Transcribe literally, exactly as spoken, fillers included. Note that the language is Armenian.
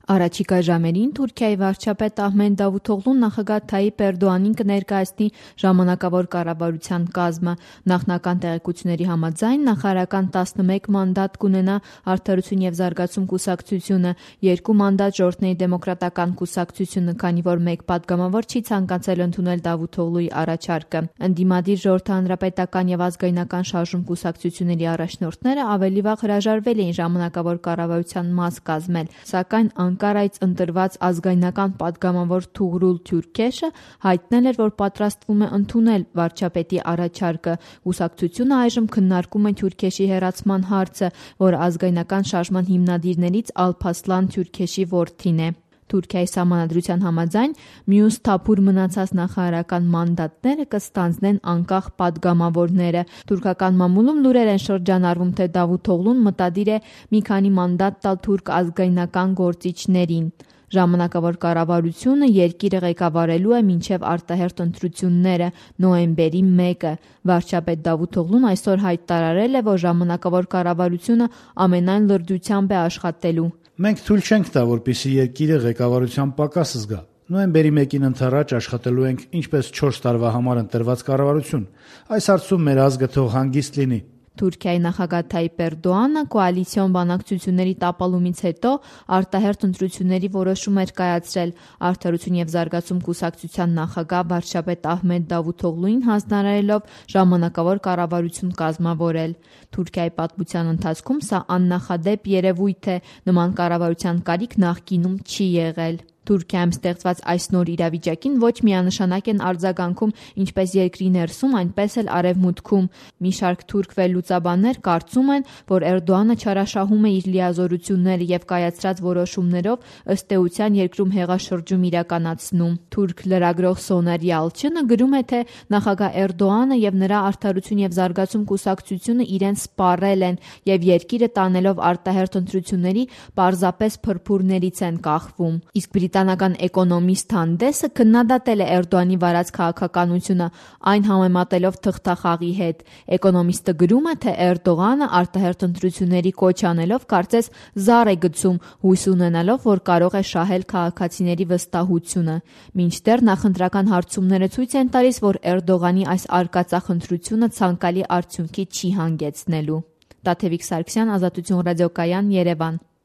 Առաջիկա ժամերին Թուրքիայի վարչապետ Ահմեդ Դավութօղլուն նախագահ Թայիպ Էրդոğանին կներկայացնի ժամանակավոր կառավարության կազմը։ Նախնական տեղեկությունների համաձայն նախարարական տասնմեկ մանդատ կունենա Արդարություն և զարգացում կուսակցությունը, երկու մանդատ Ժողովրդների դեմոկրատական կուսակցությունը, քանի որ մեկ պատգամավոր չի ցանկացել ընդունել Դավութօղլուի առաջարկը։ Ընդդիմադիր Ժողովրդահանրապետական և ազգայնական շարժում կուսակցությունների առաջնորդները ավելի վաղ հրաժարվել էին ժամանակավոր կառավարության մաս կազմել, սակայն Անկարայից ընտրված ազգայնական պատգամավոր Թուղրուլ Թյուրքեշը հայտնել էր, որ պատրաստվում է ընդունել վարչապետի առաջարկը։ Կուսակցությունը այժմ քննարկում է Թյուրքեշի հեռացման հարցը, որը ազգայնական շարժման հիմնադիրներից Ալփասլան Թյուրքեշի որդին է։ Թուրքիայի սահմանադրության համաձայն մյուս թափուր մնացած նախարարական մանդատները կստանձնեն անկախ պատգամավորները։ Թուրքական մամուլում լուրեր են շրջանառվում, թե Դավութօղլուն մտադիր է մի քանի մանդատ տալ թուրք ազգայնական գործիչներին։ Ժամանակավոր կառավարությունը երկիրը ղեկավարելու է մինչև արտահերթ ընտրությունները նոյեմբերի մեկը։ Վարչապետ Դավութօղլուն այսօր հայտարարել է, որ ժամանակավոր կառավարությունը ամենայն լրջությամբ է աշխատելու։ Մենք թույլ չենք տա, որպեսզի երկիրը ղեկավարության պակաս զգա։ Նոյեմբերի մեկին ընդառաջ աշխատելու ենք ինչպես չորս տարվա համար ընտրված կառավարություն։ Այս հարցում մեր ազգը թող հանգիստ լինի։ Թուրքիայի նախագահ Թայիպ Էրդոğանը կոալիցիոն բանակցությունների տապալումից հետո արտահերթ ընտրությունների որոշում էր կայացրել։ Արդարություն և զարգացում կուսակցության նախագահ վարչապետ Ահմեդ Դավութօղլուին հանձնարարելով ժամանակավոր կառավարություն կազմավորել։ Թուրքիայի պատմության ընթացքում սա աննախադեպ երևույթ է, նման կառավարության կարիք նախկինում չի եղել։ Թուրքիայում ստեղծված այս նոր իրավիճակին ոչ միանշանակ են արձագանքում ինչպես երկրի ներսում, այնպես էլ արևմուտքում։ Մի շարք թուրք վերլուծաբաններ կարծում են, որ Էրդոğանը չարաշահում է իր լիազորությունները եւ կայացրած որոշումներով ըստ էության երկրում հեղաշրջում իրականացնում։ Թուրք լրագրող Սոներ Յալչինը գրում է, թե նախագահ Էրդոğանը եւ նրա Արդարություն եւ զարգացում կուսակցությունը իրեն սպառել են եւ երկիրը տանելով արտահերթ ընտրությունների պարզապես փրփուրներից են կախվում։ Իսկ բրիտանական էկոնոմիստ Հանդեսը քննադատել է Էրդոğանի վարած քաղաքականությունը, այն համեմատելով թղթախաղի հետ։ Էկոնոմիստը գրում է, թե Էրդոğանը արտահերթ ընտրությունների կոչ անելով կարծես զառ է գցում, հույս ունենալով, որ կարող է շահել քաղաքացիների վստահությունը։ Մինչդեռ նախընտրական հարցումները ցույց են տալիս, որ Էրդոğանի այս արկածախ ընտրությունը ցանկալի արդյունքի չի հանգեցնելու։ Տաթևիկ Սարգսյան, Ազատություն ռադիոկայան, Երևան։